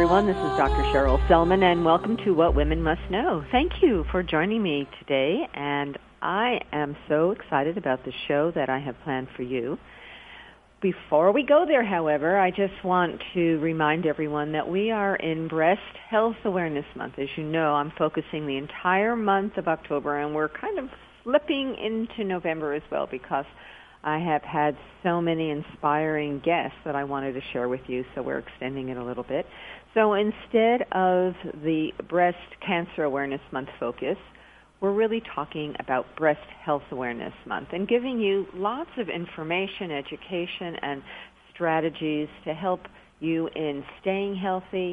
everyone. This is Dr. Cheryl Selman, and welcome to What Women Must Know. Thank you for joining me today, and I am so excited about the show that I have planned for you. Before we go there, however, I just want to remind everyone that we are in Breast Health Awareness Month. As you know, I'm focusing the entire month of October, and we're kind of slipping into November as well because I have had so many inspiring guests that I wanted to share with you, so we're extending it a little bit. So instead of the Breast Cancer Awareness Month focus, we're really talking about Breast Health Awareness Month and giving you lots of information, education, and strategies to help you in staying healthy,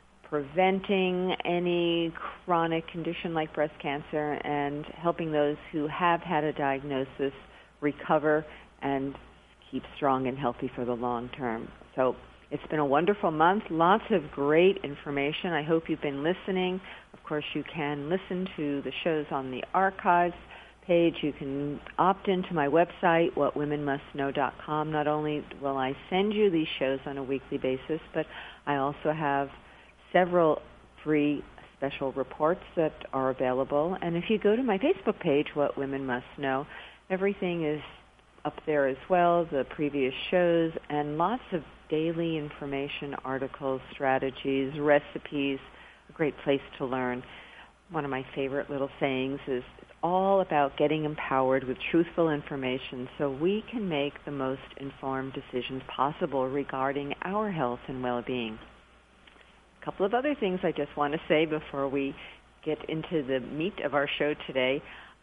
preventing any chronic condition like breast cancer, and helping those who have had a diagnosis recover and keep strong and healthy for the long term. So it's been a wonderful month, lots of great information. I hope you've been listening. Of course, you can listen to the shows on the archives page. You can opt into my website, whatwomenmustknow.com. Not only will I send you these shows on a weekly basis, but I also have several free special reports that are available. And if you go to my Facebook page, What Women Must Know, everything is up there as well, the previous shows, and lots of daily information, articles, strategies, recipes, a great place to learn. One of my favorite little sayings is it's all about getting empowered with truthful information so we can make the most informed decisions possible regarding our health and well-being. A couple of other things I just want to say before we get into the meat of our show today.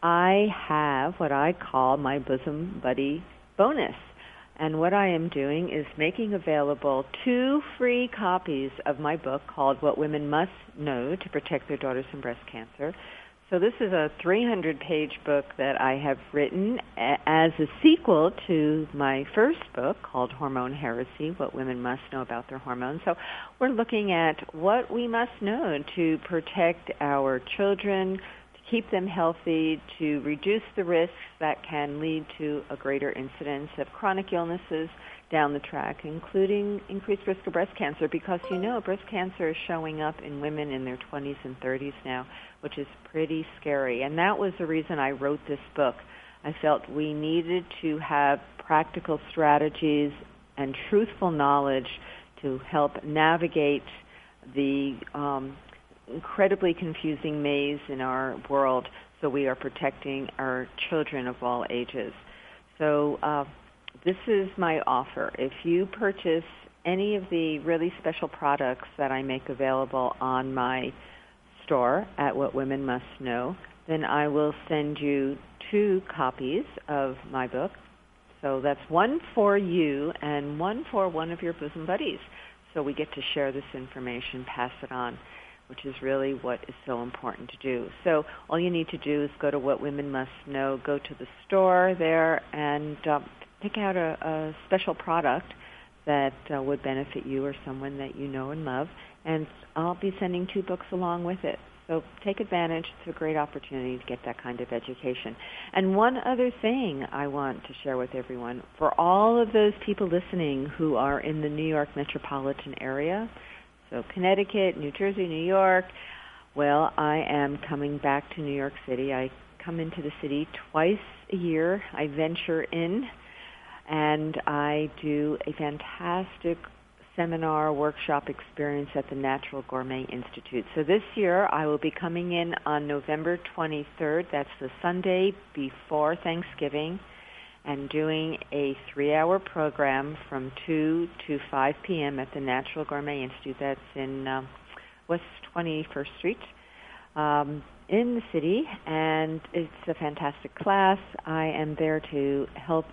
I have what I call my Bosom Buddy bonus. And what I am doing is making available 2 free copies of my book called What Women Must Know to Protect Their Daughters from Breast Cancer. So this is a 300-page book that I have written as a sequel to my first book called Hormone Heresy, What Women Must Know About Their Hormones. So we're looking at what we must know to protect our children, keep them healthy, to reduce the risks that can lead to a greater incidence of chronic illnesses down the track, including increased risk of breast cancer, because you know breast cancer is showing up in women in their 20s and 30s now, which is pretty scary. And that was the reason I wrote this book. I felt we needed to have practical strategies and truthful knowledge to help navigate the incredibly confusing maze in our world, so we are protecting our children of all ages. So this is my offer. If you purchase any of the really special products that I make available on my store at What Women Must Know, then I will send you 2 copies of my book. So that's one for you and one for one of your bosom buddies. So we get to share this information, pass it on, which is really what is so important to do. So all you need to do is go to What Women Must Know, go to the store there, and pick out a special product that would benefit you or someone that you know and love, and I'll be sending 2 books along with it. So take advantage. It's a great opportunity to get that kind of education. And one other thing I want to share with everyone, for all of those people listening who are in the New York metropolitan area, so Connecticut, New Jersey, New York, well, I am coming back to New York City. I come into the city twice a year. I venture in, and I do a fantastic seminar workshop experience at the Natural Gourmet Institute. So this year I will be coming in on November 23rd. That's the Sunday before Thanksgiving, and doing a 3-hour program from 2 to 5 p.m. at the Natural Gourmet Institute. That's in West 21st Street in the city, and it's a fantastic class. I am there to help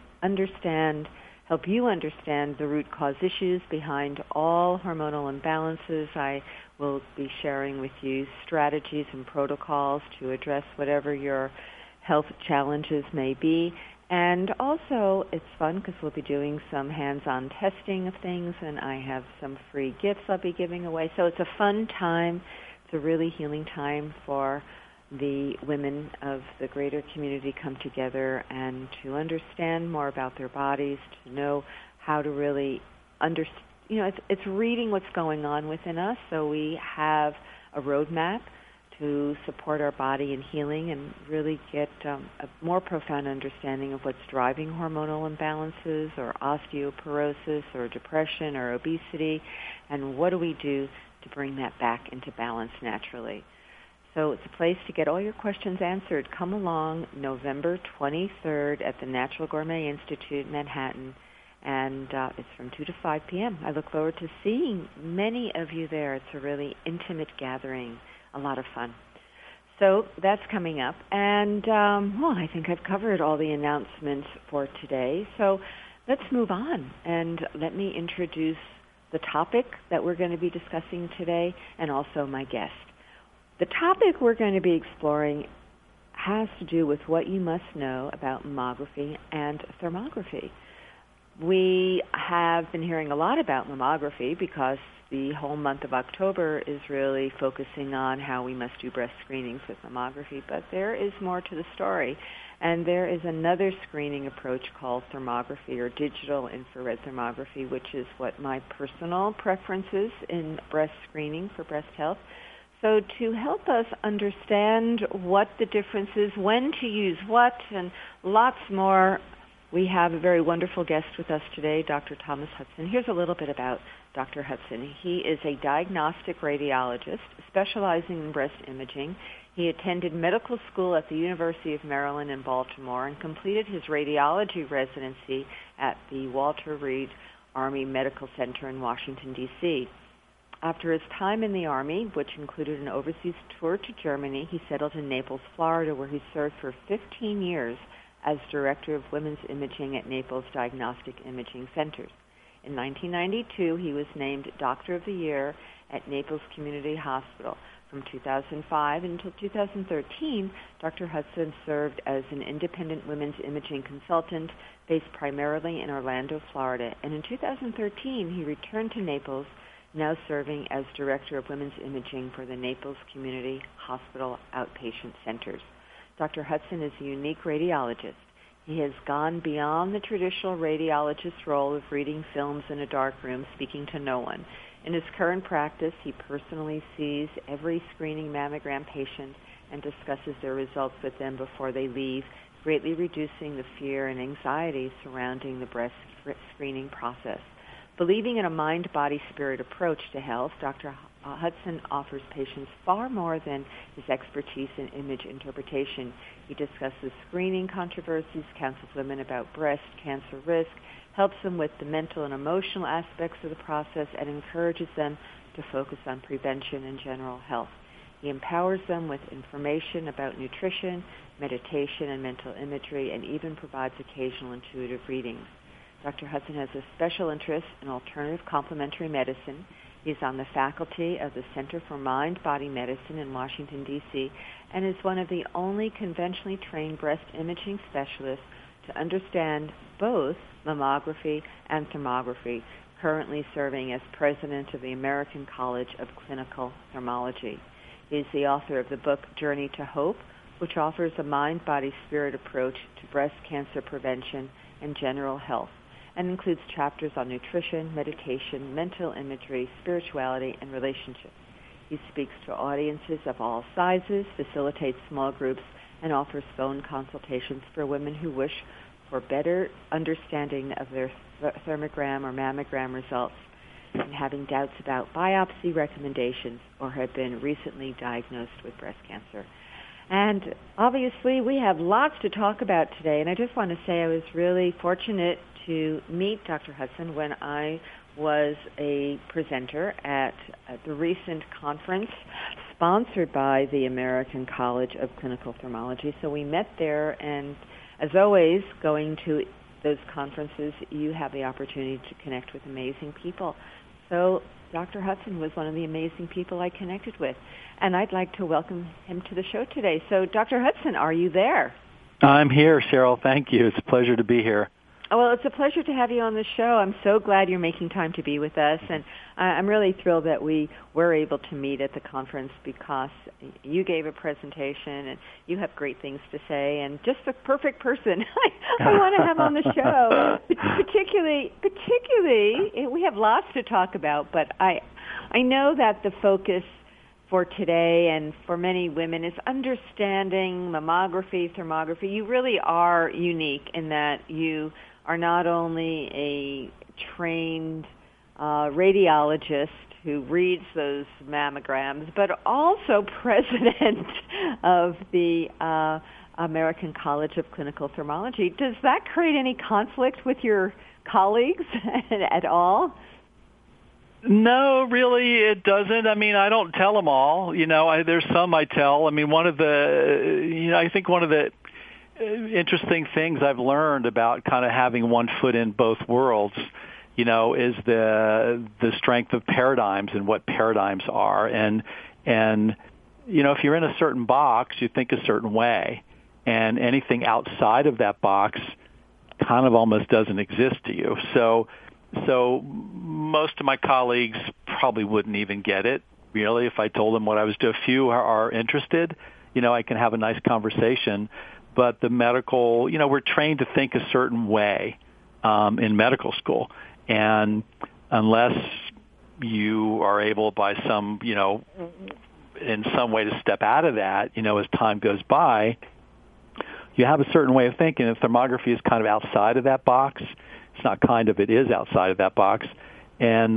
you understand the root cause issues behind all hormonal imbalances. I will be sharing with you strategies and protocols to address whatever your health challenges may be. And also, it's fun because we'll be doing some hands-on testing of things, and I have some free gifts I'll be giving away. So it's a fun time. It's a really healing time for the women of the greater community come together and to understand more about their bodies, to know how to really it's reading what's going on within us. So we have a roadmap to support our body in healing and really get a more profound understanding of what's driving hormonal imbalances or osteoporosis or depression or obesity, and what do we do to bring that back into balance naturally. So it's a place to get all your questions answered. Come along November 23rd at the Natural Gourmet Institute, Manhattan, and it's from 2 to 5 p.m. I look forward to seeing many of you there. It's a really intimate gathering, a lot of fun. So that's coming up. And, I think I've covered all the announcements for today. So let's move on, and let me introduce the topic that we're going to be discussing today and also my guest. The topic we're going to be exploring has to do with what you must know about mammography and thermography. We have been hearing a lot about mammography because the whole month of October is really focusing on how we must do breast screenings with mammography, but there is more to the story. And there is another screening approach called thermography or digital infrared thermography, which is what my personal preference is in breast screening for breast health. So to help us understand what the difference is, when to use what, and lots more, we have a very wonderful guest with us today, Dr. Thomas Hudson. Here's a little bit about Dr. Hudson. He is a diagnostic radiologist specializing in breast imaging. He attended medical school at the University of Maryland in Baltimore and completed his radiology residency at the Walter Reed Army Medical Center in Washington, D.C. After his time in the Army, which included an overseas tour to Germany, he settled in Naples, Florida, where he served for 15 years as Director of Women's Imaging at Naples Diagnostic Imaging Centers. In 1992, he was named Doctor of the Year at Naples Community Hospital. From 2005 until 2013, Dr. Hudson served as an independent women's imaging consultant based primarily in Orlando, Florida. And in 2013, he returned to Naples, now serving as Director of Women's Imaging for the Naples Community Hospital Outpatient Centers. Dr. Hudson is a unique radiologist. He has gone beyond the traditional radiologist's role of reading films in a dark room, speaking to no one. In his current practice, he personally sees every screening mammogram patient and discusses their results with them before they leave, greatly reducing the fear and anxiety surrounding the breast screening process. Believing in a mind-body-spirit approach to health, Dr. Hudson offers patients far more than his expertise in image interpretation. He discusses screening controversies, counsels women about breast cancer risk, helps them with the mental and emotional aspects of the process, and encourages them to focus on prevention and general health. He empowers them with information about nutrition, meditation, and mental imagery, and even provides occasional intuitive readings. Dr. Hudson has a special interest in alternative complementary medicine. He's on the faculty of the Center for Mind-Body Medicine in Washington, D.C., and is one of the only conventionally trained breast imaging specialists to understand both mammography and thermography, currently serving as president of the American College of Clinical Thermology. He is the author of the book Journey to Hope, which offers a mind-body-spirit approach to breast cancer prevention and general health, and includes chapters on nutrition, meditation, mental imagery, spirituality, and relationships. He speaks to audiences of all sizes, facilitates small groups, and offers phone consultations for women who wish for better understanding of their thermogram or mammogram results and having doubts about biopsy recommendations or have been recently diagnosed with breast cancer. And obviously, we have lots to talk about today, and I just want to say I was really fortunate to meet Dr. Hudson when I was a presenter at the recent conference sponsored by the American College of Clinical Thermology. So we met there, and as always, going to those conferences, you have the opportunity to connect with amazing people. So Dr. Hudson was one of the amazing people I connected with, and I'd like to welcome him to the show today. So Dr. Hudson, are you there? I'm here, Cheryl. Thank you. It's a pleasure to be here. Well, it's a pleasure to have you on the show. I'm so glad you're making time to be with us, and I'm really thrilled that we were able to meet at the conference because you gave a presentation and you have great things to say, and just the perfect person I want to have on the show. Particularly, we have lots to talk about, but I know that the focus for today and for many women is understanding mammography, thermography. You really are unique in that you are not only a trained radiologist who reads those mammograms, but also president of the American College of Clinical Thermology. Does that create any conflict with your colleagues at all? No, really, it doesn't. I mean, I don't tell them all. There's some I tell. I mean, I think one of the interesting things I've learned about kind of having one foot in both worlds, is the strength of paradigms and what paradigms are. And if you're in a certain box, you think a certain way, and anything outside of that box kind of almost doesn't exist to you. So most of my colleagues probably wouldn't even get it, really, if I told them what I was doing. A few are interested. I can have a nice conversation. But the medical, we're trained to think a certain way in medical school. And unless you are able by some, in some way to step out of that, as time goes by, you have a certain way of thinking. And thermography is kind of outside of that box. It's not kind of, it is outside of that box. And,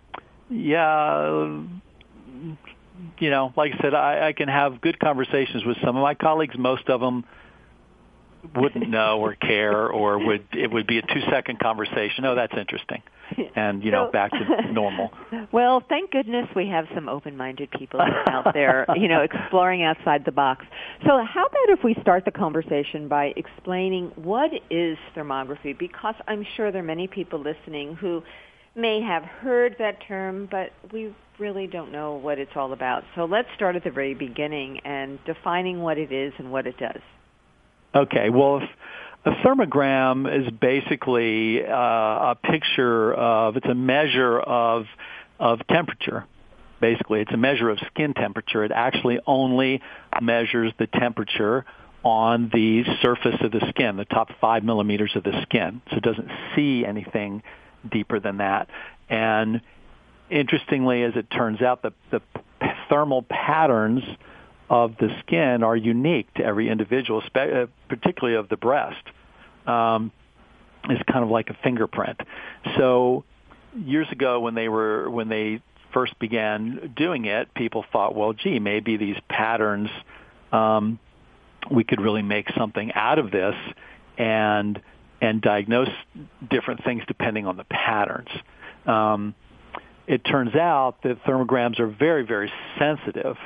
like I said, I can have good conversations with some of my colleagues. Most of them wouldn't know or care, or it would be a 2-second conversation. Oh, that's interesting. And, back to normal. Well, thank goodness we have some open-minded people out there, exploring outside the box. So how about if we start the conversation by explaining what is thermography? Because I'm sure there are many people listening who may have heard that term, but we really don't know what it's all about. So let's start at the very beginning and defining what it is and what it does. Okay, well, a thermogram is basically a picture of, it's a measure of temperature. Basically, it's a measure of skin temperature. It actually only measures the temperature on the surface of the skin, the top 5 millimeters of the skin. So it doesn't see anything deeper than that. And interestingly, as it turns out, the thermal patterns of the skin are unique to every individual, particularly of the breast. It's kind of like a fingerprint. So years ago, when they first began doing it, people thought, well, gee, maybe these patterns, we could really make something out of this and diagnose different things depending on the patterns. It turns out that thermograms are very, very sensitive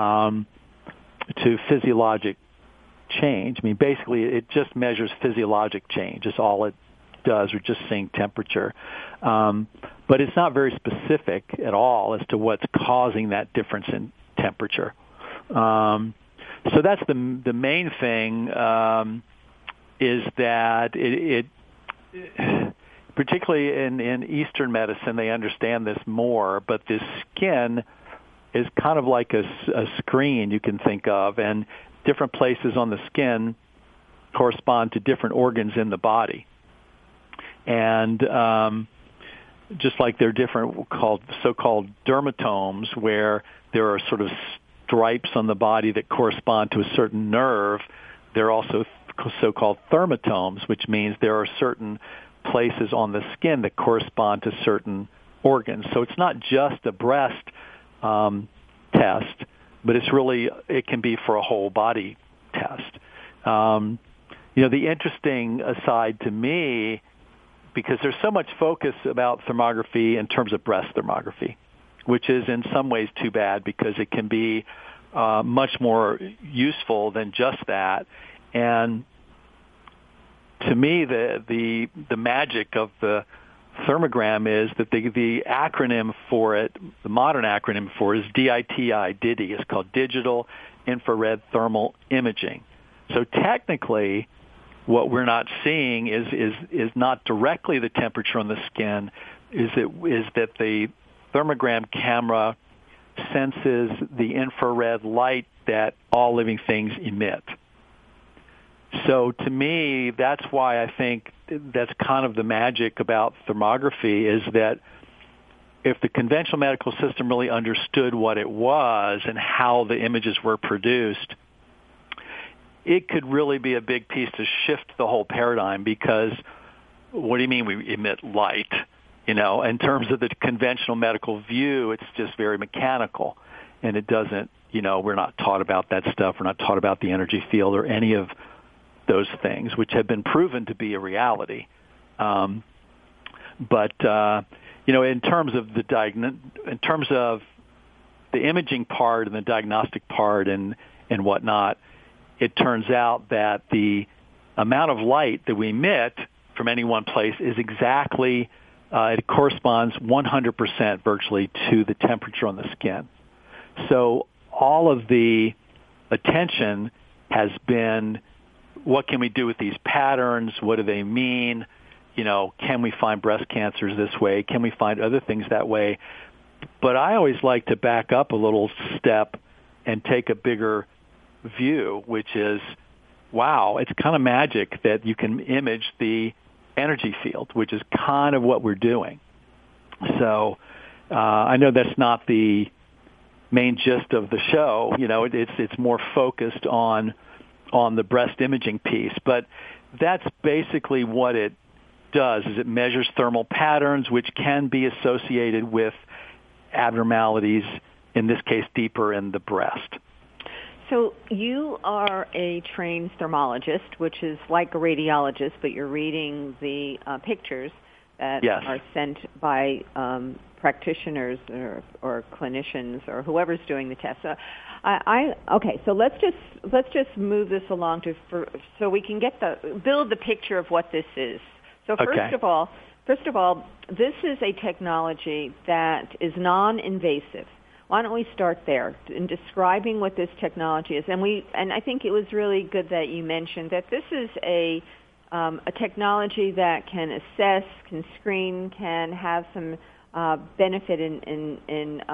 to physiologic change. I mean, basically, it just measures physiologic change. That's all it does. We're just seeing temperature. But it's not very specific at all as to what's causing that difference in temperature. So that's the main thing, is that it particularly in Eastern medicine, they understand this more, but the skin is kind of like a screen you can think of, and different places on the skin correspond to different organs in the body. And just like there are different so-called dermatomes, where there are sort of stripes on the body that correspond to a certain nerve, there are also so-called thermatomes, which means there are certain places on the skin that correspond to certain organs. So it's not just a breast test, but it can be for a whole body test. The interesting aside to me, because there's so much focus about thermography in terms of breast thermography, which is in some ways too bad because it can be much more useful than just that. And to me, the magic of the thermogram is that the acronym for it, the modern acronym for it is DITI, DITI. It's called Digital Infrared Thermal Imaging. So technically, what we're not seeing is not directly the temperature on the skin, is that the thermogram camera senses the infrared light that all living things emit. So to me, that's why I think that's kind of the magic about thermography, is that if the conventional medical system really understood what it was and how the images were produced, it could really be a big piece to shift the whole paradigm. Because what do you mean we emit light? In terms of the conventional medical view, it's just very mechanical, and it doesn't, we're not taught about that stuff. We're not taught about the energy field or any of those things, which have been proven to be a reality. But in terms of the imaging part and the diagnostic part and whatnot, it turns out that the amount of light that we emit from any one place is exactly, it corresponds 100% virtually to the temperature on the skin. So all of the attention has been, what can we do with these patterns? What do they mean? Can we find breast cancers this way? Can we find other things that way? But I always like to back up a little step and take a bigger view, which is, wow, it's kind of magic that you can image the energy field, which is kind of what we're doing. So I know that's not the main gist of the show. It's more focused on the breast imaging piece, but that's basically what it does. Is it measures thermal patterns, which can be associated with abnormalities, in this case deeper in the breast. So you are a trained thermologist, which is like a radiologist, but you're reading the pictures that Yes. are sent by practitioners or clinicians or whoever's doing the test. So okay. So let's just move this along so we can build the picture of what this is. So first of all, this is a technology that is non-invasive. Why don't we start there in describing what this technology is? And I think it was really good that you mentioned that this is a technology that can assess, can screen, can have some benefit in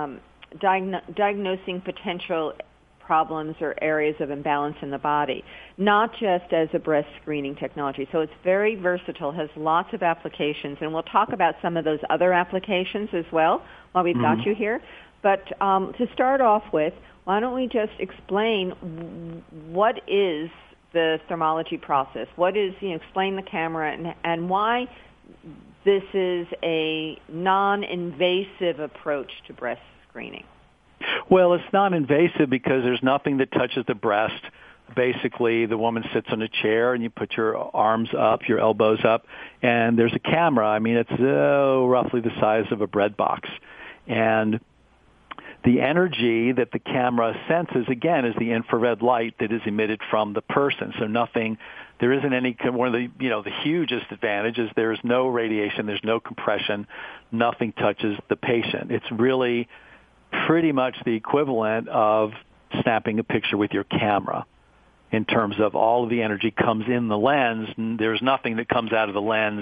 diagnosing potential problems or areas of imbalance in the body, not just as a breast screening technology. So it's very versatile, has lots of applications, and we'll talk about some of those other applications as well while we've got you here. But to start off with, why don't we just explain what is the thermology process? What is, explain the camera and why this is a non-invasive approach to breast screening. Well, it's non-invasive because there's nothing that touches the breast. Basically, the woman sits on a chair and you put your arms up, your elbows up, and there's a camera. I mean, it's roughly the size of a bread box. And the energy that the camera senses, again, is the infrared light that is emitted from the person. So there isn't any, one of the hugest advantages, there's no radiation, there's no compression, nothing touches the patient. It's really pretty much the equivalent of snapping a picture with your camera in terms of all of the energy comes in the lens, and there's nothing that comes out of the lens,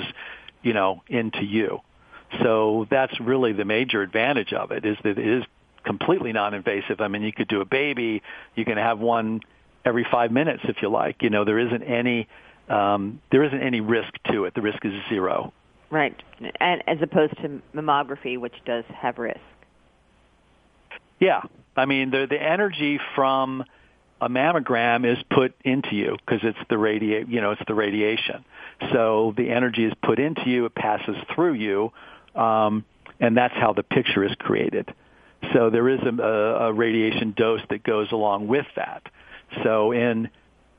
into you. So that's really the major advantage of it, is that it is completely non-invasive. I mean, you could do a baby, you can have one every 5 minutes if you like. There isn't any risk to it. The risk is zero. Right, and as opposed to mammography, which does have risk. Yeah, I mean the energy from a mammogram is put into you because it's the radiation. So the energy is put into you, it passes through you, and that's how the picture is created. So there is a radiation dose that goes along with that. So in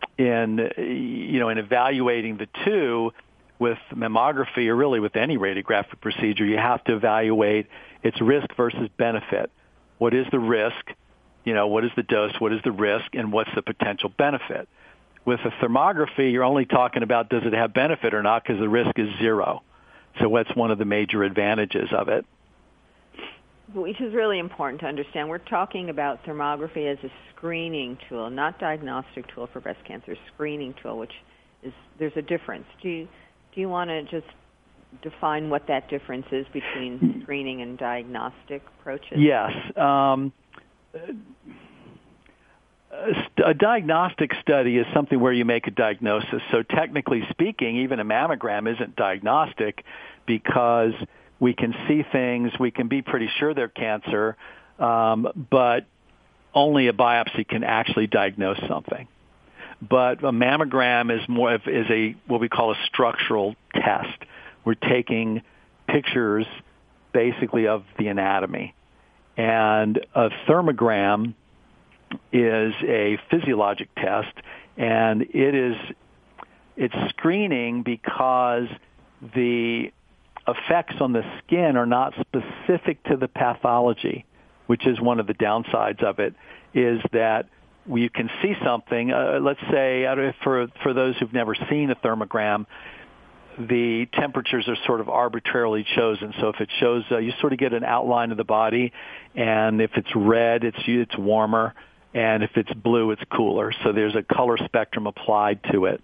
evaluating the two with mammography, or really with any radiographic procedure, you have to evaluate its risk versus benefit. What is the risk? What is the dose? What is the risk? And what's the potential benefit? With a thermography, you're only talking about does it have benefit or not, because the risk is zero. So that's one of the major advantages of it. Which is really important to understand. We're talking about thermography as a screening tool, not diagnostic tool for breast cancer, screening tool, which there's a difference. Do you want to just define what that difference is between screening and diagnostic approaches? Yes. A diagnostic study is something where you make a diagnosis. So technically speaking, even a mammogram isn't diagnostic because we can see things, we can be pretty sure they're cancer, but only a biopsy can actually diagnose something. But a mammogram is a what we call a structural test. We're taking pictures basically of the anatomy. And a thermogram is a physiologic test, and it's screening because the effects on the skin are not specific to the pathology, which is one of the downsides of it, is that you can see something. Let's say, for those who've never seen a thermogram, the temperatures are sort of arbitrarily chosen. So if it shows, you sort of get an outline of the body, and if it's red, it's warmer, and if it's blue, it's cooler. So there's a color spectrum applied to it.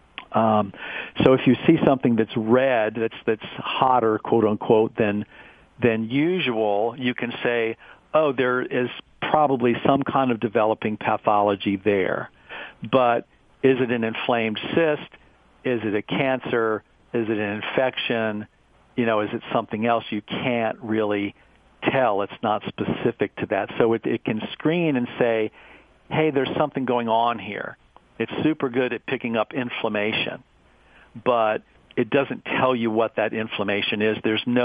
So if you see something that's red, that's hotter, quote unquote, than usual, you can say, oh, there is probably some kind of developing pathology there. But is it an inflamed cyst? Is it a cancer? Is it an infection? Is it something else? You can't really tell. It's not specific to that. So it can screen and say, hey, there's something going on here. It's super good at picking up inflammation, but it doesn't tell you what that inflammation is.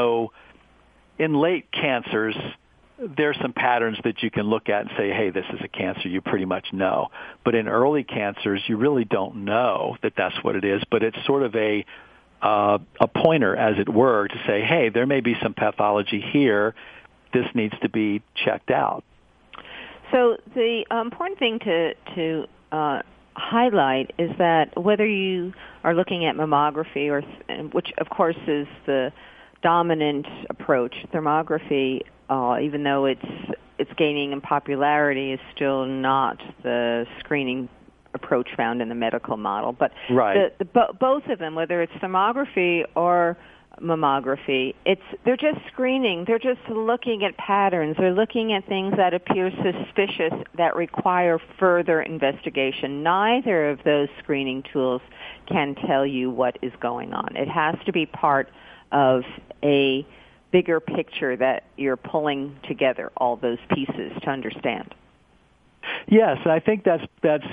In late cancers, there's some patterns that you can look at and say, hey, this is a cancer. You pretty much know. But in early cancers, you really don't know that that's what it is, but it's sort of a pointer, as it were, to say, hey, there may be some pathology here. This needs to be checked out. So the important thing to highlight is that whether you are looking at mammography, which of course is the dominant approach, thermography, even though it's gaining in popularity, is still not the screening approach found in the medical model. But right. Both of them, whether it's thermography or mammography, they're just screening. They're just looking at patterns. They're looking at things that appear suspicious that require further investigation. Neither of those screening tools can tell you what is going on. It has to be part of a bigger picture that you're pulling together all those pieces to understand. Yes, I think that's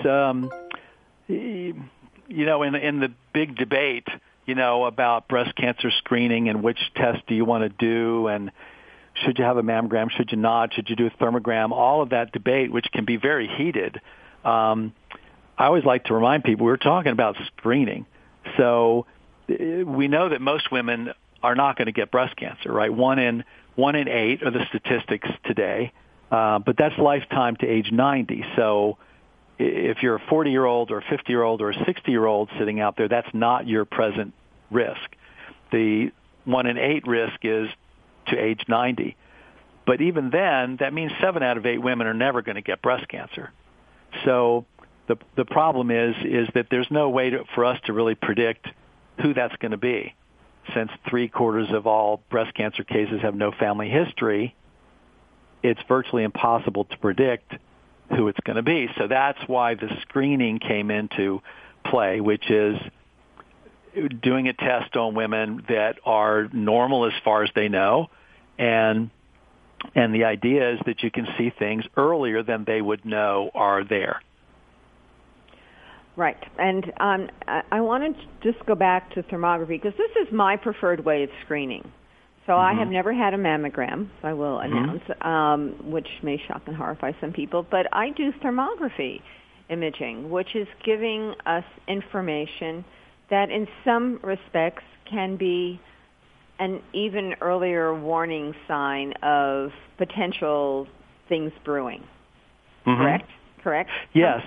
in the big debate, about breast cancer screening and which test do you want to do, and should you have a mammogram, should you not, should you do a thermogram, all of that debate, which can be very heated. I always like to remind people we're talking about screening. So we know that most women are not going to get breast cancer, right? 1 in 8 are the statistics today, but that's lifetime to age 90. So if you're a 40-year-old or a 50-year-old or a 60-year-old sitting out there, that's not your present risk. The 1 in 8 risk is to age 90. But even then, that means 7 out of 8 women are never going to get breast cancer. So the problem is that there's no way for us to really predict who that's going to be. Since 3/4 of all breast cancer cases have no family history, it's virtually impossible to predict who it's going to be. So that's why the screening came into play, which is doing a test on women that are normal as far as they know, and the idea is that you can see things earlier than they would know are there. Right. And I wanted to just go back to thermography because this is my preferred way of screening. So I have never had a mammogram, so I will announce, which may shock and horrify some people, but I do thermography imaging, which is giving us information that in some respects can be an even earlier warning sign of potential things brewing. Correct? Yes.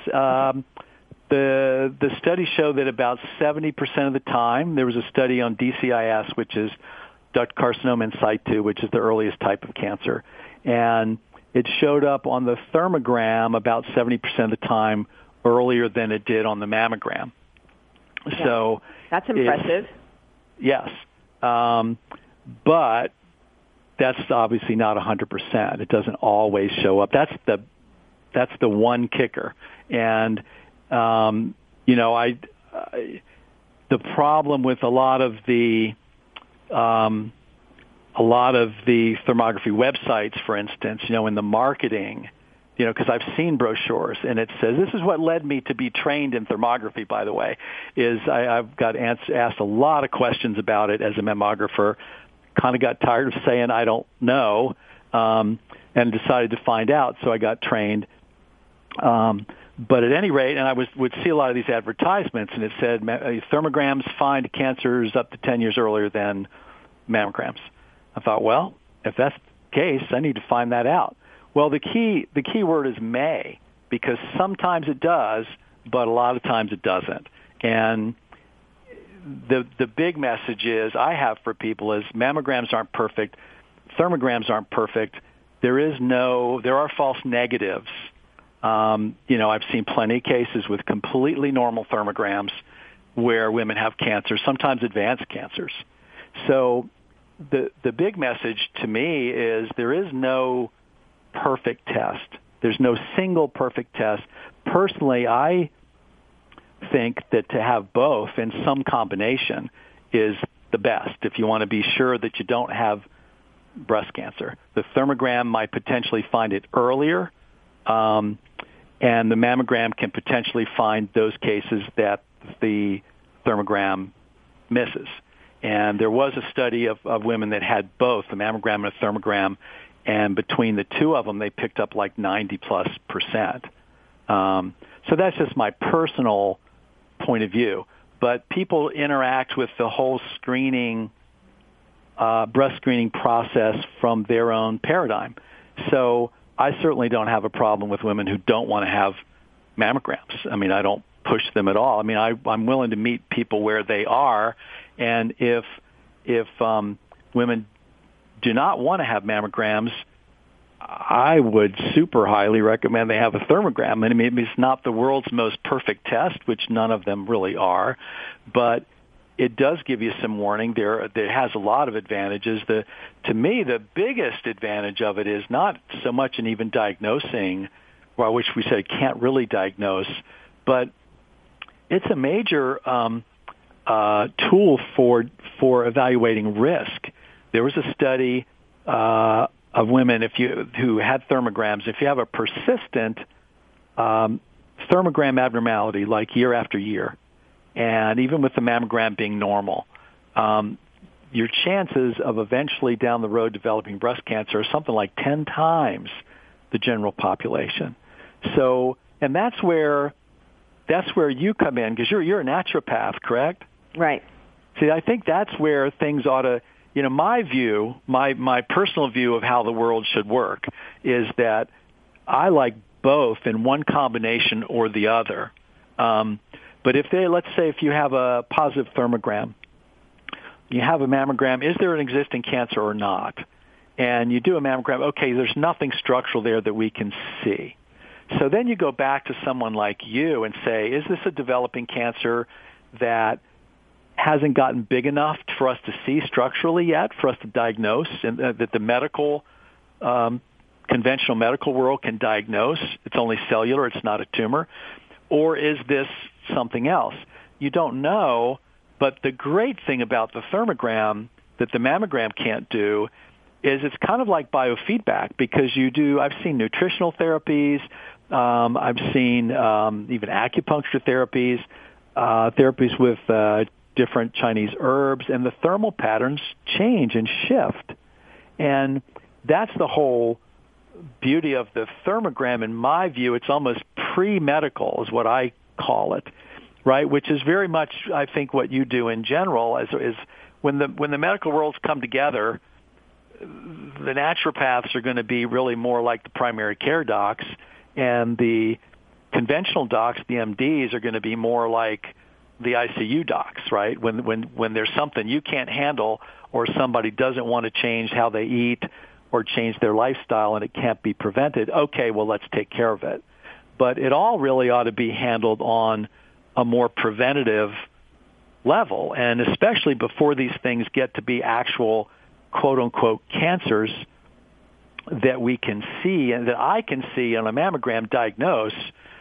The studies show that about 70% of the time, there was a study on DCIS, which is duct carcinoma in situ, which is the earliest type of cancer. And it showed up on the thermogram about 70% of the time earlier than it did on the mammogram. Yeah. So that's impressive. Yes. But that's obviously not 100%. It doesn't always show up. That's the one kicker. And, the problem with a lot of the thermography websites, for instance, in the marketing, because I've seen brochures and it says, this is what led me to be trained in thermography, by the way, is I've got asked a lot of questions about it as a mammographer, kind of got tired of saying I don't know, and decided to find out, so I got trained. But at any rate, and I would see a lot of these advertisements, and it said thermograms find cancers up to 10 years earlier than mammograms. I thought, well, if that's the case, I need to find that out. Well, the key word is may, because sometimes it does, but a lot of times it doesn't. And the big message I have for people is mammograms aren't perfect, thermograms aren't perfect. There are false negatives. I've seen plenty of cases with completely normal thermograms where women have cancer, sometimes advanced cancers. So the big message to me is there is no perfect test. There's no single perfect test. Personally, I think that to have both in some combination is the best if you want to be sure that you don't have breast cancer. The thermogram might potentially find it earlier, and the mammogram can potentially find those cases that the thermogram misses. And there was a study of women that had both, a mammogram and a thermogram, and between the two of them, they picked up like 90+%. So that's just my personal point of view. But people interact with the whole breast screening process from their own paradigm. So I certainly don't have a problem with women who don't want to have mammograms. I mean, I don't push them at all. I mean, I'm willing to meet people where they are, and if women do not want to have mammograms, I would super highly recommend they have a thermogram. And maybe it's not the world's most perfect test, which none of them really are, but it does give you some warning. There has a lot of advantages. To me, the biggest advantage of it is not so much in even diagnosing, which we said it can't really diagnose, but it's a major tool for evaluating risk. There was a study of women who had thermograms. If you have a persistent thermogram abnormality, like year after year, and even with the mammogram being normal, your chances of eventually down the road developing breast cancer are something like 10 times the general population. So, and that's where you come in, because you're a naturopath, correct? Right. See, I think that's where things ought to, my view, my personal view of how the world should work is that I like both in one combination or the other. But let's say if you have a positive thermogram, you have a mammogram, is there an existing cancer or not? And you do a mammogram, okay, there's nothing structural there that we can see. So then you go back to someone like you and say, is this a developing cancer that hasn't gotten big enough for us to see structurally yet, for us to diagnose, and that the medical, conventional medical world can diagnose? It's only cellular, it's not a tumor. Or is this something else? You don't know, but the great thing about the thermogram that the mammogram can't do is it's kind of like biofeedback, because I've seen nutritional therapies, I've seen even acupuncture therapies, therapies with different Chinese herbs, and the thermal patterns change and shift. And that's the whole beauty of the thermogram. In my view, it's almost pre-medical is what I call it, right? Which is very much, I think, what you do in general is when the medical worlds come together, the naturopaths are going to be really more like the primary care docs, and the conventional docs, the MDs, are going to be more like the ICU docs, right? When there's something you can't handle, or somebody doesn't want to change how they eat or change their lifestyle and it can't be prevented, okay, well, let's take care of it. But it all really ought to be handled on a more preventative level. And especially before these things get to be actual quote-unquote cancers that we can see and that I can see on a mammogram diagnose,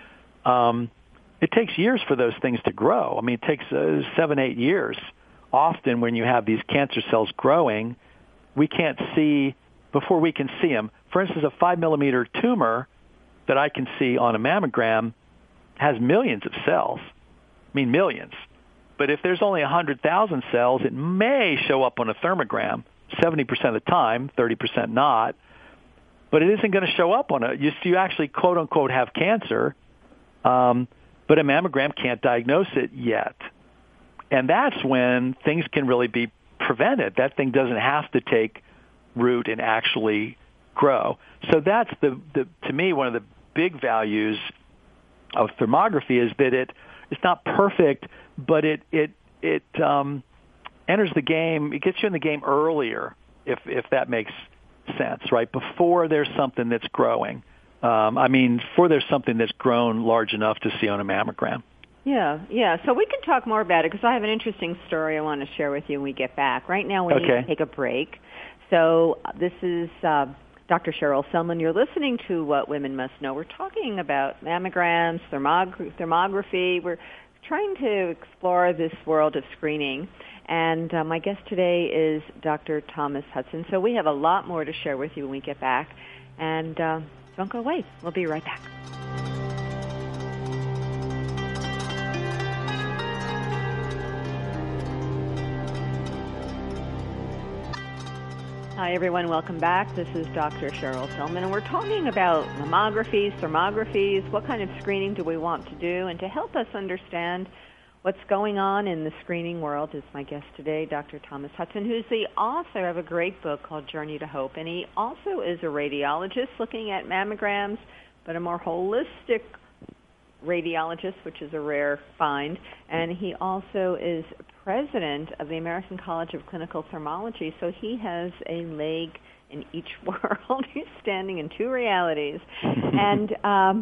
it takes years for those things to grow. I mean, it takes 7-8 years. Often when you have these cancer cells growing, we can't see before we can see them. For instance, a 5-millimeter tumor that I can see on a mammogram has millions of cells. I mean, millions. But if there's only 100,000 cells, it may show up on a thermogram 70% of the time, 30% not. But it isn't going to show up on you actually, quote unquote, have cancer, but a mammogram can't diagnose it yet. And that's when things can really be prevented. That thing doesn't have to take root and actually grow. So that's to me, one of the big values of thermography is that it's not perfect, but it enters the game. It gets you in the game earlier, if that makes sense, right? Before there's something that's growing. Before there's something that's grown large enough to see on a mammogram. Yeah. So we can talk more about it because I have an interesting story I want to share with you when we get back. Right now we need to take a break. So this is Dr. Cheryl Selman. You're listening to What Women Must Know. We're talking about mammograms, thermography. We're trying to explore this world of screening. And my guest today is Dr. Thomas Hudson. So we have a lot more to share with you when we get back. And don't go away. We'll be right back. Hi, everyone. Welcome back. This is Dr. Cheryl Selman, and we're talking about mammographies, thermographies, what kind of screening do we want to do, and to help us understand what's going on in the screening world is my guest today, Dr. Thomas Hudson, who's the author of a great book called Journey to Hope, and he also is a radiologist looking at mammograms, but a more holistic radiologist, which is a rare find, and he also is president of the American College of Clinical Thermology, so he has a leg in each world. He's standing in two realities. And,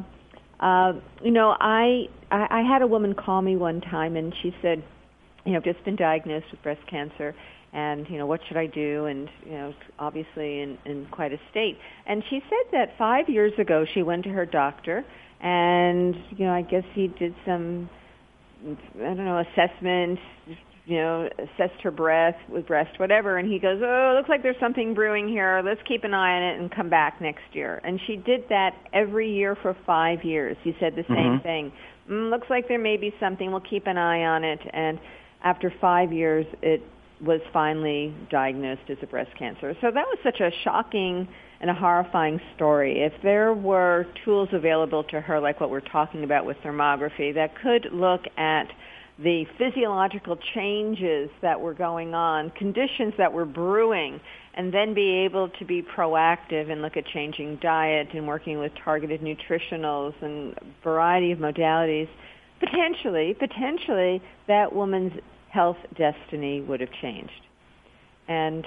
I had a woman call me one time, and she said, I've just been diagnosed with breast cancer, and, what should I do? And, obviously in quite a state. And she said that 5 years ago she went to her doctor, and, I guess he did some, assessment, assessed her breast, whatever, and he goes, looks like there's something brewing here. Let's keep an eye on it and come back next year. And she did that every year for 5 years. He said the same thing. Looks like there may be something. We'll keep an eye on it. And after 5 years, it was finally diagnosed as a breast cancer. So that was such a shocking and a horrifying story. If there were tools available to her, like what we're talking about with thermography, that could look at the physiological changes that were going on, conditions that were brewing, and then be able to be proactive and look at changing diet and working with targeted nutritionals and a variety of modalities, potentially that woman's health destiny would have changed. And,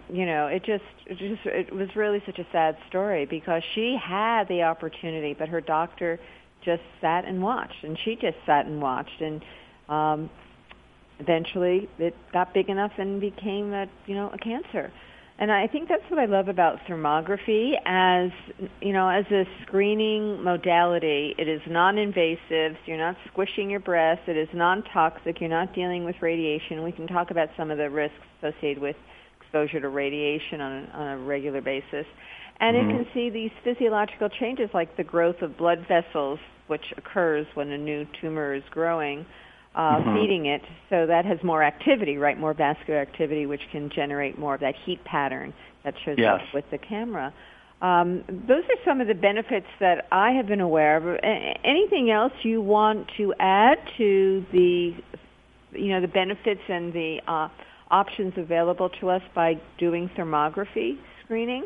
it was really such a sad story because she had the opportunity, but her doctor just sat and watched, and she just sat and watched, and eventually it got big enough and became a cancer. And I think that's what I love about thermography as a screening modality. It is non-invasive. So you're not squishing your breast. It is non-toxic. You're not dealing with radiation. We can talk about some of the risks associated with exposure to radiation on a regular basis. And it can see these physiological changes like the growth of blood vessels, which occurs when a new tumor is growing, feeding it. So that has more activity, right, more vascular activity, which can generate more of that heat pattern that shows up with the camera. Those are some of the benefits that I have been aware of. Anything else you want to add to the benefits and the options available to us by doing thermography screening?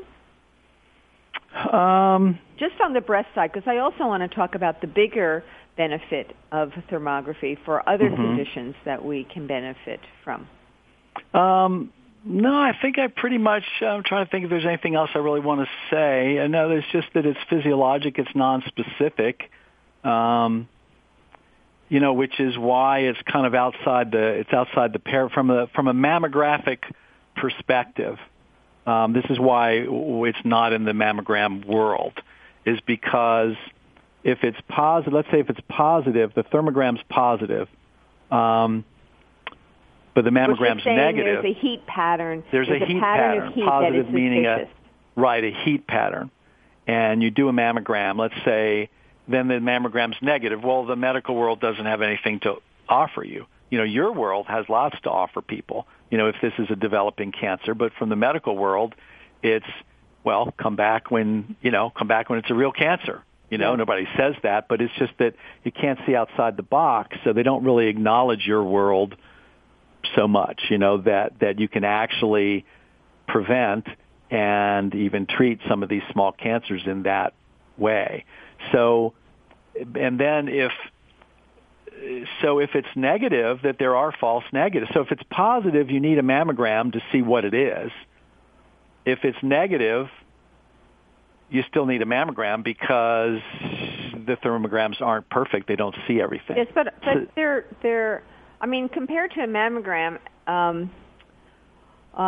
Just on the breast side, because I also want to talk about the bigger benefit of thermography for other conditions that we can benefit from. No, I think I pretty much, I'm trying to think if there's anything else I really want to say. I know there's just that it's physiologic, it's nonspecific. which is why it's kind of outside the pair from a mammographic perspective. This is why it's not in the mammogram world, is because if it's positive, let's say if it's positive, the thermogram's positive, but the mammogram's negative. There's a heat pattern. There's a heat pattern. Of heat positive that is meaning suspicious. a heat pattern. And you do a mammogram, let's say, then the mammogram's negative. Well, the medical world doesn't have anything to offer you. Your world has lots to offer people, if this is a developing cancer. But from the medical world, it's, come back when it's a real cancer. Nobody says that, but it's just that you can't see outside the box, so they don't really acknowledge your world so much, that you can actually prevent and even treat some of these small cancers in that way. So, and then if it's negative, that there are false negatives. So if it's positive, you need a mammogram to see what it is. If it's negative, you still need a mammogram because the thermograms aren't perfect. They don't see everything. Yes, but they're compared to a mammogram, there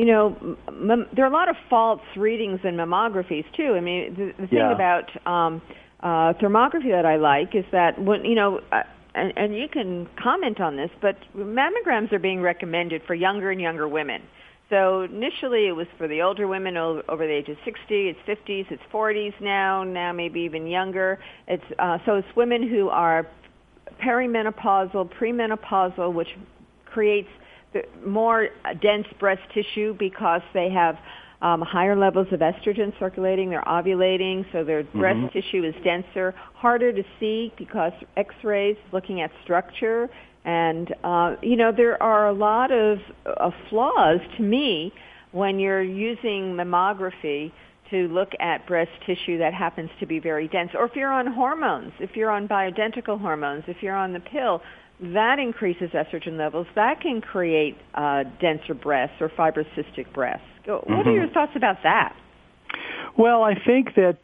are a lot of false readings in mammographies too. I mean, the thing about thermography that I like is that when and you can comment on this, but mammograms are being recommended for younger and younger women. So initially it was for the older women over the age of 60, it's 50s, it's 40s now maybe even younger. So it's women who are perimenopausal, premenopausal, which creates more dense breast tissue because they have higher levels of estrogen circulating. They're ovulating, so their breast tissue is denser, harder to see because X-rays looking at structure. And, there are a lot of flaws to me when you're using mammography to look at breast tissue that happens to be very dense. Or if you're on hormones, if you're on bioidentical hormones, if you're on the pill, that increases estrogen levels. That can create denser breasts or fibrocystic breasts. What are your thoughts about that? Well, I think that,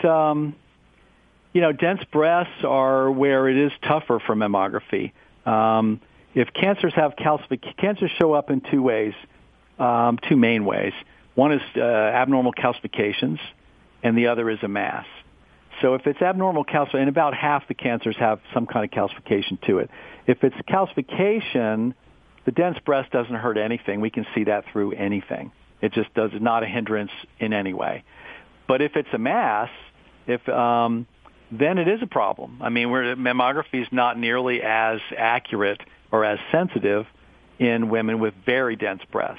dense breasts are where it is tougher for mammography. If cancers cancers show up in two ways, two main ways. One is abnormal calcifications, and the other is a mass. So if it's abnormal calcification, and about half the cancers have some kind of calcification to it. If it's calcification, the dense breast doesn't hurt anything. We can see that through anything. It just does not a hindrance in any way. But if it's a mass, then it is a problem. I mean, mammography is not nearly as accurate or as sensitive in women with very dense breasts.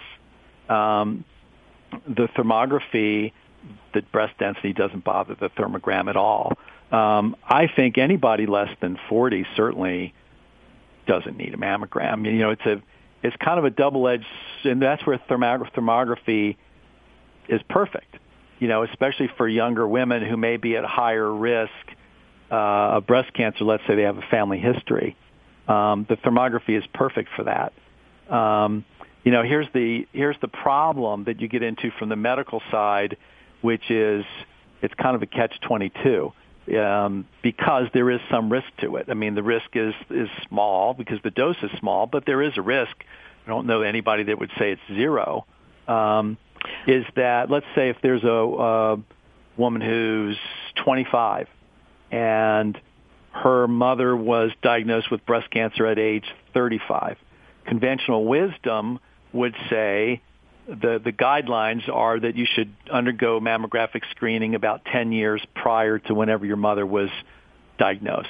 The thermography, the breast density doesn't bother the thermogram at all. I think anybody less than 40 certainly doesn't need a mammogram. It's kind of a double-edged, and that's where thermography is perfect. Especially for younger women who may be at higher risk of breast cancer. Let's say they have a family history. The thermography is perfect for that. Here's the problem that you get into from the medical side, which is it's kind of a catch-22 because there is some risk to it. I mean, the risk is small because the dose is small, but there is a risk. I don't know anybody that would say it's zero. Is that, let's say if there's a woman who's 25 and her mother was diagnosed with breast cancer at age 35. Conventional wisdom would say the guidelines are that you should undergo mammographic screening about 10 years prior to whenever your mother was diagnosed.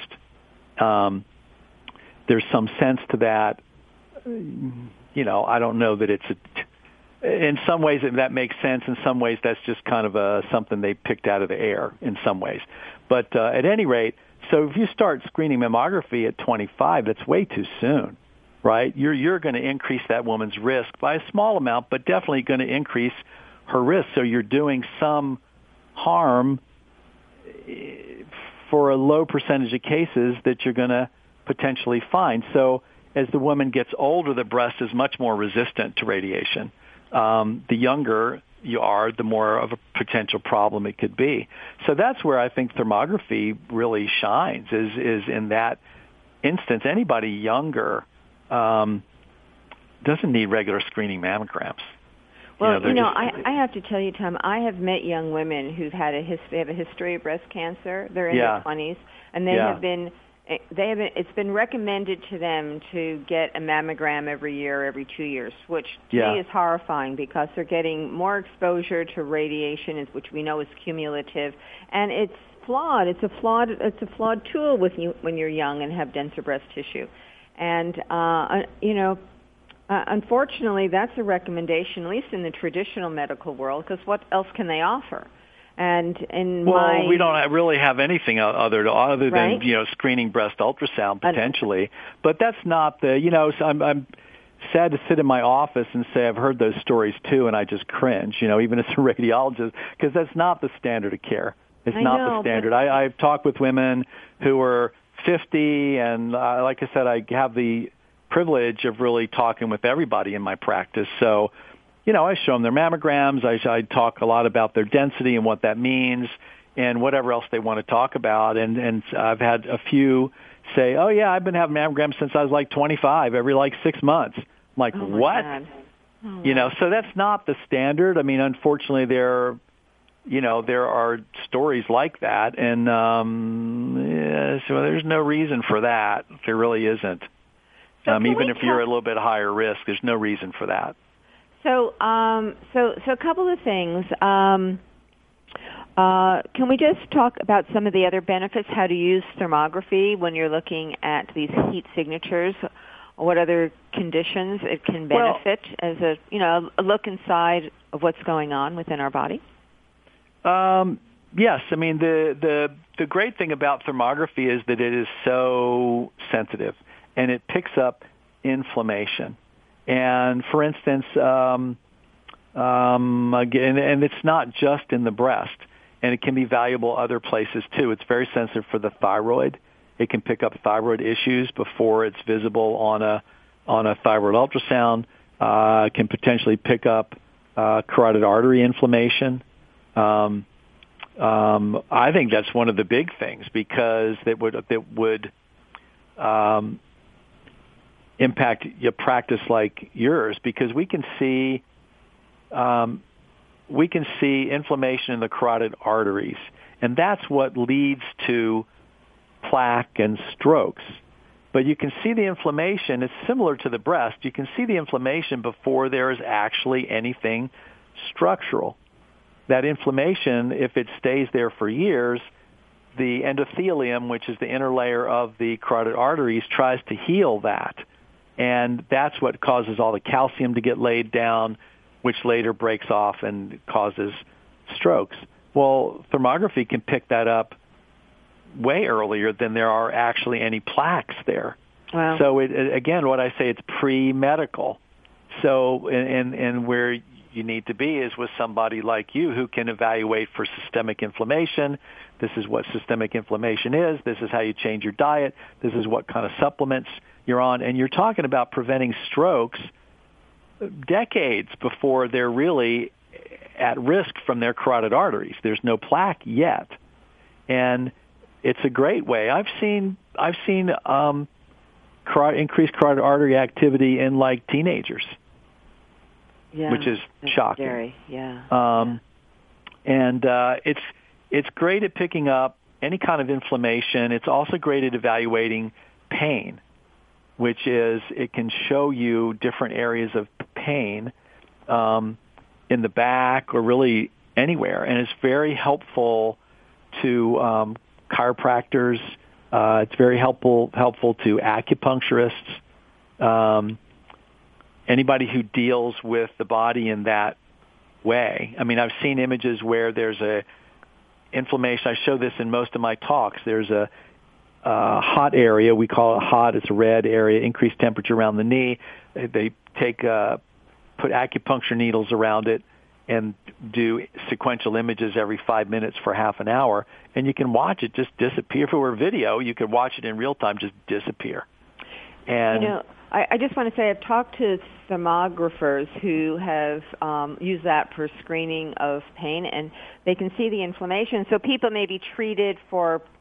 There's some sense to that. I don't know that in some ways that makes sense. In some ways that's just kind of something they picked out of the air in some ways. But at any rate, so if you start screening mammography at 25, that's way too soon, right? You're going to increase that woman's risk by a small amount, but definitely going to increase her risk. So you're doing some harm for a low percentage of cases that you're going to potentially find. So as the woman gets older, the breast is much more resistant to radiation. The younger you are, the more of a potential problem it could be. So that's where I think thermography really shines, is in that instance, anybody younger doesn't need regular screening mammograms. Well, I have to tell you, Tom, I have met young women who've had they have a history of breast cancer. They're in their 20s, and it's been recommended to them to get a mammogram every year, every 2 years, which to me is horrifying because they're getting more exposure to radiation, which we know is cumulative, and it's flawed. It's a flawed tool when you're young and have denser breast tissue, and unfortunately, that's a recommendation, at least in the traditional medical world, because what else can they offer? And we don't really have anything other than screening breast ultrasound potentially. But that's not So I'm sad to sit in my office and say I've heard those stories too, and I just cringe. Even as a radiologist, because that's not the standard of care. It's not the standard. I've talked with women who are 50, and like I said, I have the privilege of really talking with everybody in my practice. So, I show them their mammograms. I talk a lot about their density and what that means and whatever else they want to talk about. And I've had a few say, oh, yeah, I've been having mammograms since I was like 25, every like 6 months. I'm like, what? So that's not the standard. I mean, unfortunately, there are stories like that. And so there's no reason for that. There really isn't. Even if you're a little bit higher risk, there's no reason for that. So a couple of things. Can we just talk about some of the other benefits, how to use thermography when you're looking at these heat signatures? What other conditions it can benefit as a look inside of what's going on within our body? Yes. I mean, the great thing about thermography is that it is so sensitive. And it picks up inflammation. And for instance, again, and it's not just in the breast, and it can be valuable other places too. It's very sensitive for the thyroid. It can pick up thyroid issues before it's visible on a thyroid ultrasound. It can potentially pick up carotid artery inflammation. I think that's one of the big things because that would impact your practice like yours, because we can see inflammation in the carotid arteries, and that's what leads to plaque and strokes. But you can see the inflammation. It's similar to the breast. You can see the inflammation before there is actually anything structural. That inflammation, if it stays there for years, the endothelium, which is the inner layer of the carotid arteries, tries to heal that. And that's what causes all the calcium to get laid down, which later breaks off and causes strokes. Well, thermography can pick that up way earlier than there are actually any plaques there. Wow. So, again, what I say, it's pre-medical. So, and where you need to be is with somebody like you who can evaluate for systemic inflammation. This is what systemic inflammation is. This is how you change your diet. This is what kind of supplements you're on. And you're talking about preventing strokes decades before they're really at risk from their carotid arteries. There's no plaque yet. And it's a great way. I've seen increased carotid artery activity in like teenagers, which is shocking. Scary. Yeah. And it's great at picking up any kind of inflammation. It's also great at evaluating pain, which is it can show you different areas of pain in the back or really anywhere, and it's very helpful to chiropractors. It's very helpful to acupuncturists. Anybody who deals with the body in that way. I mean, I've seen images where there's a inflammation. I show this in most of my talks. There's a hot area. We call it hot. It's a red area, increased temperature around the knee. They put acupuncture needles around it and do sequential images every 5 minutes for half an hour, and you can watch it just disappear. If it were video, you could watch it in real time just disappear. And I just want to say I've talked to thermographers who have used that for screening of pain, and they can see the inflammation. So people may be treated for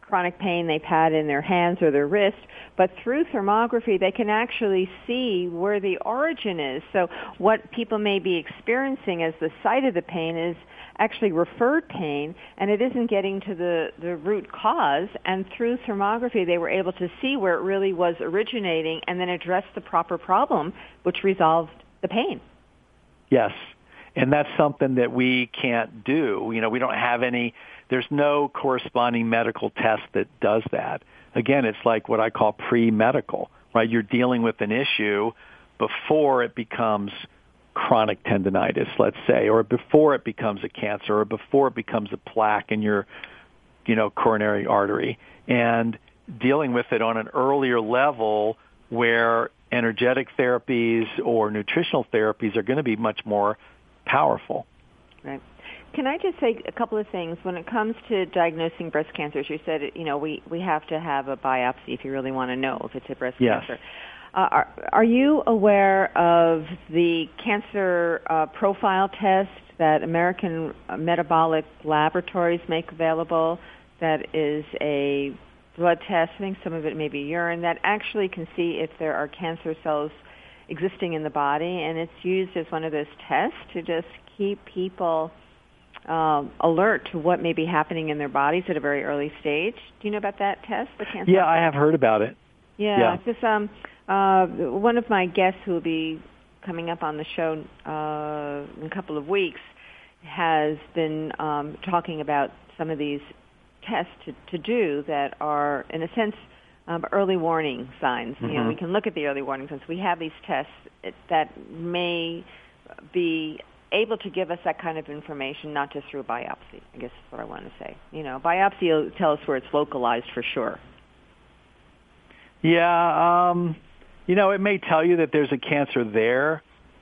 chronic pain they've had in their hands or their wrist, but through thermography they can actually see where the origin is. So what people may be experiencing as the site of the pain is actually referred pain, and it isn't getting to the root cause, and through thermography they were able to see where it really was originating and then address the proper problem, which resolved the pain. Yes, and that's something that we can't do. You know, we don't have any, there's no corresponding medical test that does that. Again, it's like what I call pre-medical, right? You're dealing with an issue before it becomes chronic tendinitis, let's say, or before it becomes a cancer, or before it becomes a plaque in your, coronary artery, and dealing with it on an earlier level where energetic therapies or nutritional therapies are going to be much more powerful. Right. Can I just say a couple of things? When it comes to diagnosing breast cancers, you said, we have to have a biopsy if you really want to know if it's a breast cancer. Are you aware of the cancer profile test that American Metabolic Laboratories make available? That is a blood test. I think some of it may be urine that actually can see if there are cancer cells existing in the body, and it's used as one of those tests to just keep people alert to what may be happening in their bodies at a very early stage. Do you know about that test, the cancer? Yeah, I have heard about it. Yeah. Just one of my guests who will be coming up on the show in a couple of weeks has been talking about some of these tests to do that are, in a sense, early warning signs. Mm-hmm. We can look at the early warning signs. We have these tests that may be able to give us that kind of information, not just through a biopsy, I guess is what I want to say. Biopsy will tell us where it's localized for sure. Yeah, it may tell you that there's a cancer there.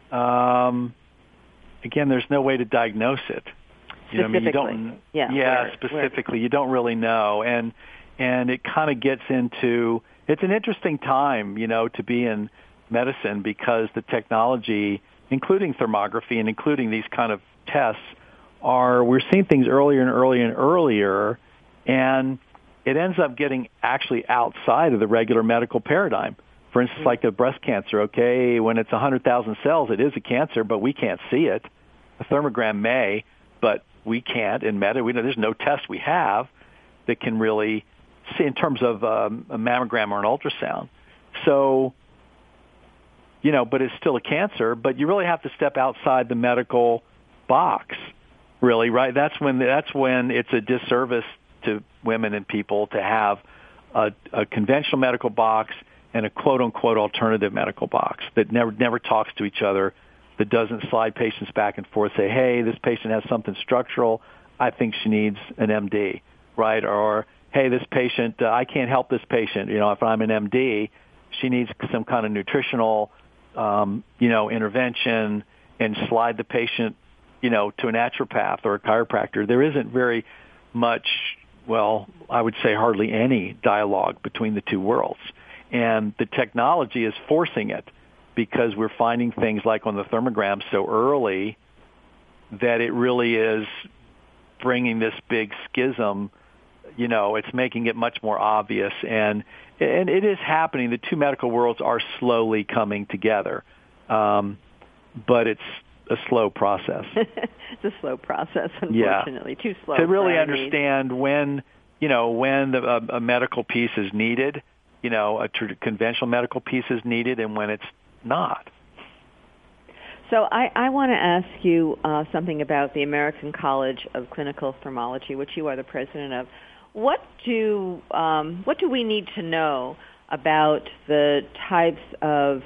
Again, there's no way to diagnose it. Specifically. Specifically. You don't really know. And it kind of gets into, it's an interesting time, to be in medicine because the technology, including thermography and including these kind of tests, we're seeing things earlier and earlier and earlier, and it ends up getting actually outside of the regular medical paradigm. For instance, like a breast cancer, okay, when it's 100,000 cells, it is a cancer, but we can't see it. A thermogram may, but we can't. In there's no test we have that can really see in terms of a mammogram or an ultrasound. So, but it's still a cancer, but you really have to step outside the medical box, really, right? That's when it's a disservice to women and people to have a conventional medical box and a quote-unquote alternative medical box that never talks to each other, that doesn't slide patients back and forth, say, hey, this patient has something structural, I think she needs an MD, right? Or, hey, this patient, I can't help this patient. If I'm an MD, she needs some kind of nutritional, intervention, and slide the patient, to a naturopath or a chiropractor. There isn't very much, I would say hardly any dialogue between the two worlds. And the technology is forcing it because we're finding things like on the thermogram so early that it really is bringing this big schism. It's making it much more obvious. And it is happening. The two medical worlds are slowly coming together. But it's a slow process. It's a slow process, unfortunately. Too slow. To really understand when a medical piece is needed, a conventional medical piece is needed, and when it's not. So I want to ask you something about the American College of Clinical Ophthalmology, which you are the president of. What do we need to know about the types of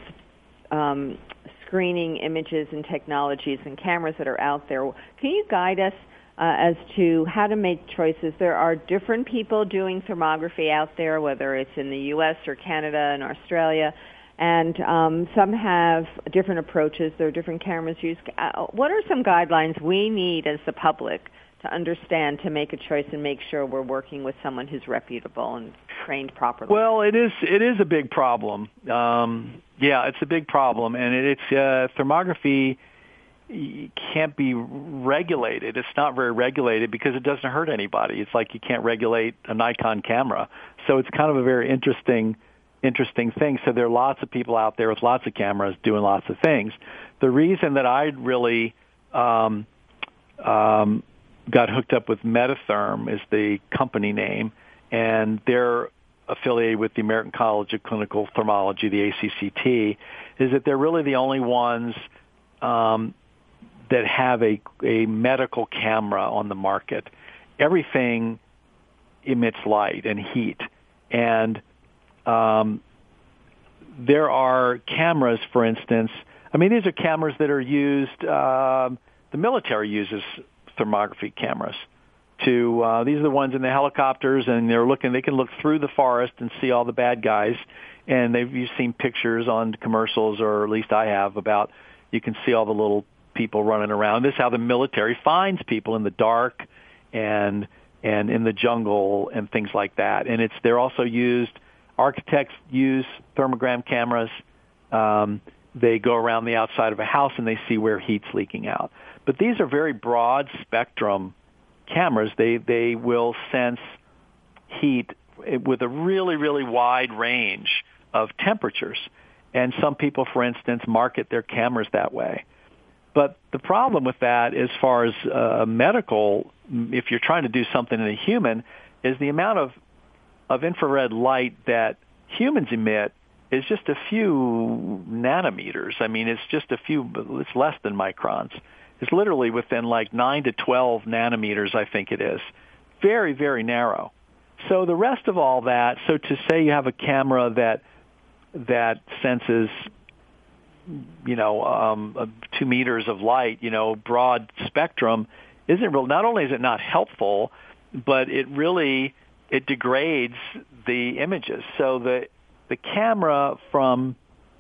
screening images and technologies and cameras that are out there? Can you guide us as to how to make choices? There are different people doing thermography out there, whether it's in the U.S. or Canada and Australia, and some have different approaches. There are different cameras used. What are some guidelines we need as the public to understand to make a choice and make sure we're working with someone who's reputable and trained properly? Well, it is a big problem. It's a big problem, and it's thermography can't be regulated. It's not very regulated because it doesn't hurt anybody. It's like you can't regulate a Nikon camera. So it's kind of a very interesting thing. So there are lots of people out there with lots of cameras doing lots of things. The reason that I really got hooked up with Metatherm is the company name, and they're affiliated with the American College of Clinical Thermology, the ACCT, is that they're really the only ones that have a medical camera on the market. Everything emits light and heat. And there are cameras, for instance. I mean, these are cameras that are used, the military uses thermography cameras. These are the ones in the helicopters, and they can look through the forest and see all the bad guys. And you've seen pictures on commercials, or at least I have, about you can see all the little people running around. This is how the military finds people in the dark and in the jungle and things like that. And they're also used. Architects use thermogram cameras. They go around the outside of a house and they see where heat's leaking out. But these are very broad spectrum cameras. They will sense heat with a really, really wide range of temperatures. And some people, for instance, market their cameras that way. But the problem with that, as far as medical, if you're trying to do something in a human, is the amount of infrared light that humans emit is just a few nanometers. I mean, it's less than microns. It's literally within like 9 to 12 nanometers, I think it is. Very, very narrow. So the rest of all that, so to say you have a camera that senses 2 meters of light, broad spectrum, isn't real. Not only is it not helpful, but it degrades the images. So the camera from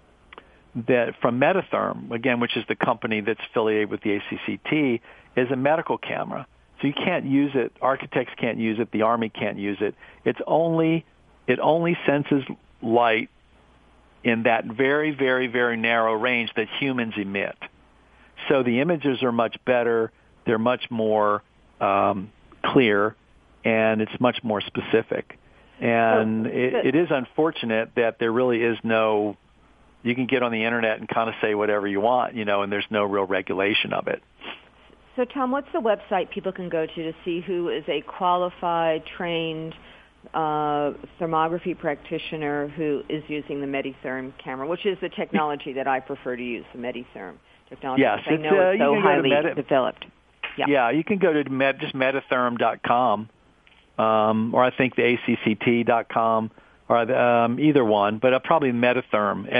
Metatherm, again, which is the company that's affiliated with the ACCT, is a medical camera. So you can't use it. Architects can't use it. The Army can't use it. It only senses light in that very, very, very narrow range that humans emit. So the images are much better. They're much more clear, and it's much more specific. And it is unfortunate that there really is no, you can get on the internet and kind of say whatever you want, and there's no real regulation of it. So, Tom, what's the website people can go to see who is a qualified, trained thermography practitioner who is using the Metatherm camera, which is the technology that I prefer to use, the Metatherm technology? Yes, I know it's so highly developed. Yeah, you can go to just metatherm.com, or I think the ACCT.com, or either one, but probably Metatherm,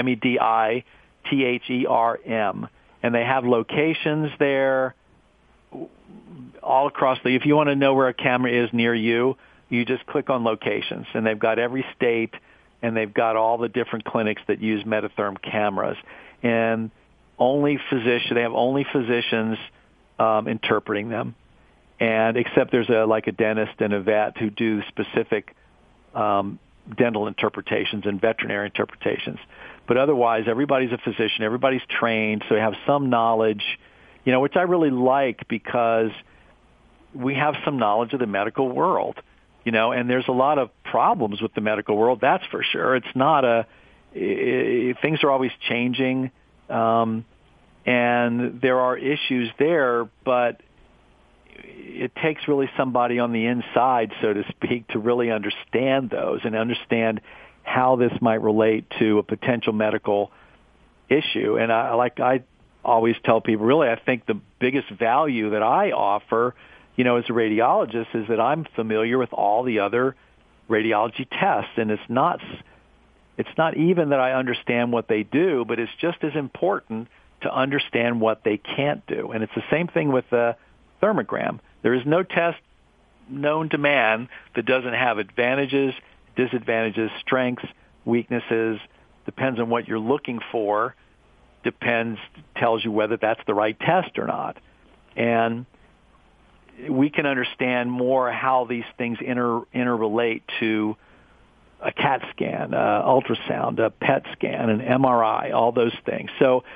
MEDITHERM, and they have locations there all across if you want to know where a camera is near you, you just click on locations, and they've got every state, and they've got all the different clinics that use Metatherm cameras, and they have only physicians interpreting them, and except there's a dentist and a vet who do specific dental interpretations and veterinary interpretations. But otherwise, everybody's a physician, everybody's trained, so they have some knowledge, which I really like because we have some knowledge of the medical world, and there's a lot of problems with the medical world, that's for sure. It's not things are always changing, and there are issues there, but it takes really somebody on the inside, so to speak, to really understand those and understand how this might relate to a potential medical issue. And I always tell people, really, I think the biggest value that I offer, as a radiologist, is that I'm familiar with all the other radiology tests, and it's not even that I understand what they do, but it's just as important to understand what they can't do. And it's the same thing with the thermogram. There is no test known to man that doesn't have advantages, disadvantages, strengths, weaknesses, depends on what you're looking for, tells you whether that's the right test or not. And we can understand more how these things interrelate to a CAT scan, ultrasound, a PET scan, an MRI, all those things. So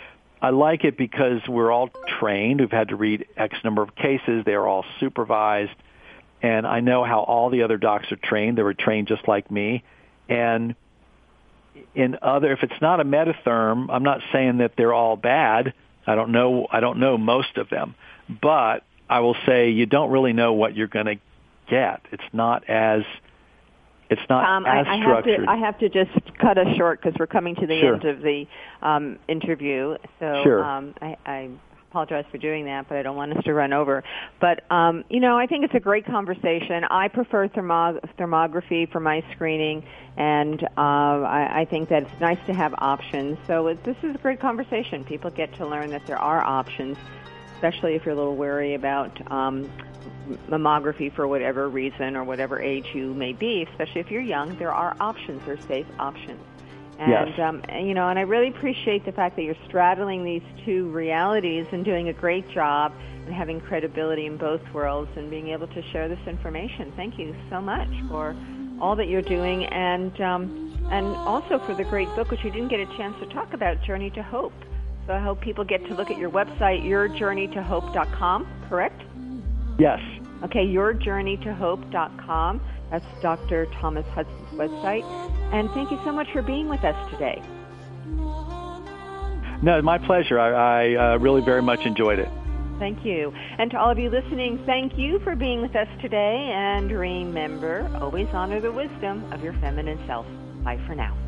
I like it because we're all trained. We've had to read X number of cases. They're all supervised. And I know how all the other docs are trained. They were trained just like me. And if it's not a Metatherm, I'm not saying that they're all bad. I don't know most of them. But I will say you don't really know what you're going to get. It's not as structured. I have to just cut us short because we're coming to the end of the interview. So I apologize for doing that, but I don't want us to run over. But, I think it's a great conversation. I prefer thermography for my screening, and I think that it's nice to have options. So this is a great conversation. People get to learn that there are options, especially if you're a little wary about mammography for whatever reason or whatever age you may be, especially if you're young. There are options. There are safe options. And, yes. And I really appreciate the fact that you're straddling these two realities and doing a great job and having credibility in both worlds and being able to share this information. Thank you so much for all that you're doing and also for the great book, which you didn't get a chance to talk about, Journey to Hope. So I hope people get to look at your website, yourjourneytohope.com, correct? Yes. Okay, yourjourneytohope.com. That's Dr. Thomas Hudson's website. And thank you so much for being with us today. No, my pleasure. I really very much enjoyed it. Thank you. And to all of you listening, thank you for being with us today. And remember, always honor the wisdom of your feminine self. Bye for now.